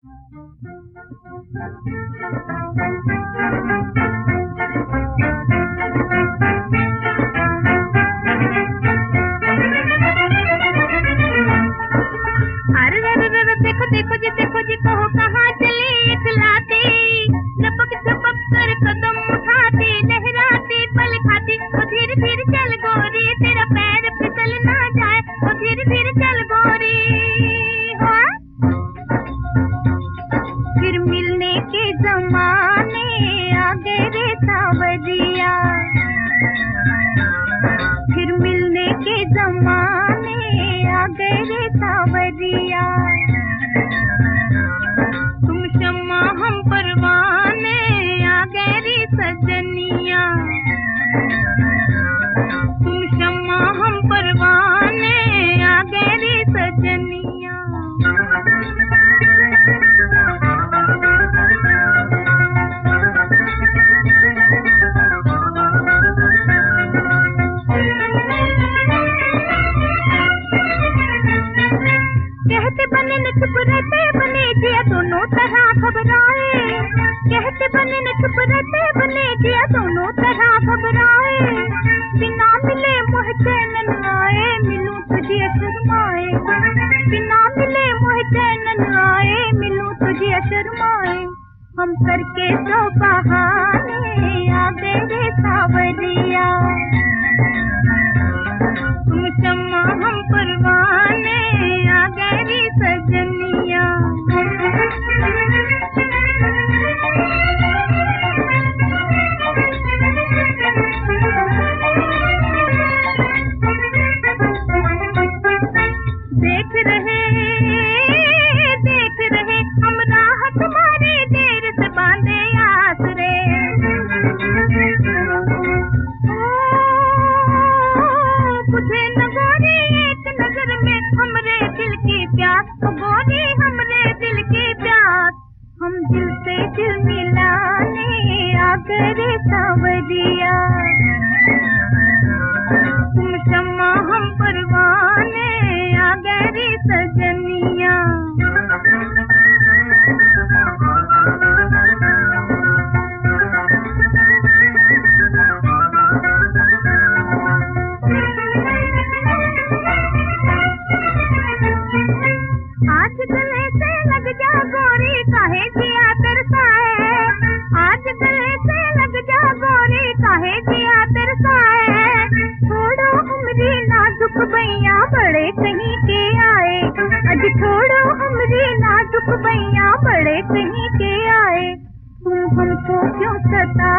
देखो देखो जी कहो कहाँ चली इखलाती, झपक झपक कर कदम उठाती, लहराती पल खाती, ओ धीरे धीरे चल गोरी तेरा पैर फिसल ना जाए, ओ धीरे धीरे चल गोरी। हाँ? फिर मिलने के जमाने आ गए रे सावरिया, फिर मिलने के जमाने आ गए रे सावरिया। तुम शम्मा हम परवाने आ गए रे सजनिया, तुम शम्मा हम परवाने आ गए रे सजनिया। कहते बने न चुप रहते बने जिया दोनों तरह घबराए, कहते बने न चुप रहते बने जिया दोनों तरह घबराए। बिना मिले मोह चैन न आए, मिलूं तुझे शर्माए, बिना मिले मोह चैन न आए, मिलूं तुझे शर्माए। हम करके तो बहाने आ गए रे सावरिया, तुम शम्मा हम परवाने आ गए रे सजनिया। देख रहे हम राह तुम्हारे देर से बांधे आसरे। बुझे न गोरी एक नजर में हमरे दिल की प्यास, गोरी हमरे दिल की प्यास। हम दिल से दिल मिलाने आ गए रे सावरिया, तुम शम्मा हम परवाने आ गए रे सजनिया। आज गले से लग जा गोरी काहे जिया तरसाए, आज गले से लग जा गोरी काहे जिया तरसाए। छोड़ो हमरी नाजुक बैया बड़े कहीं के आए, अज छोड़ो हमरी नाजुक बैया बड़े कहीं के आए। तुम हमको क्यों सता